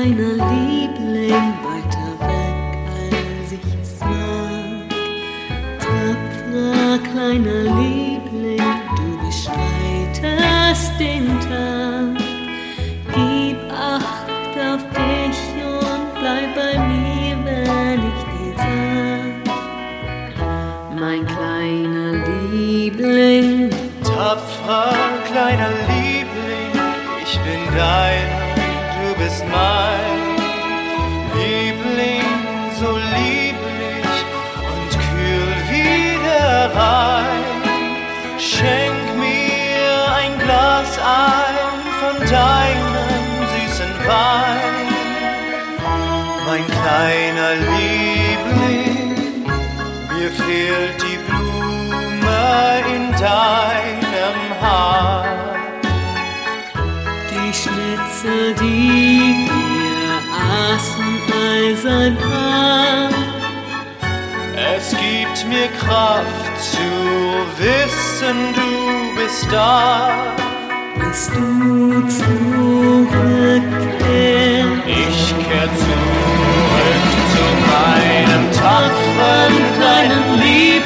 kleiner Liebling, weiter weg, als ich es mag. Tapferer kleiner Liebling, du bestreitest den Tag. Gib Acht auf dich und bleib bei mir, wenn ich dir sag. Mein kleiner Liebling, tapferer kleiner Liebling, ich bin dein, du bist mein Liebling, so lieblich und kühl wie der Rhein. Schenk mir ein Glas ein von deinem süßen Wein. Mein kleiner Liebling, mir fehlt die Blume in deinem Haar. die Schnitzel, die wir aßen, eisern Haar. Es gibt mir Kraft zu wissen, du bist da. Bist du zurückkehrst? Ich kehr zurück zu meinem tapferen kleinen Liebling.